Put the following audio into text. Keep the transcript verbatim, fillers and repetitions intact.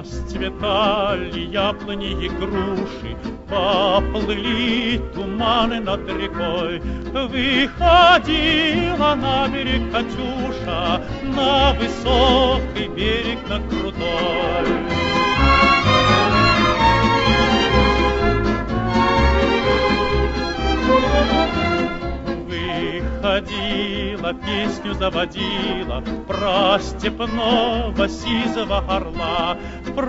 Расцветали яблони и груши, поплыли туманы над рекой. Выходила на берег Катюша, на высокий берег, на крутой. Выходила, песню заводила про степного сизого орла, про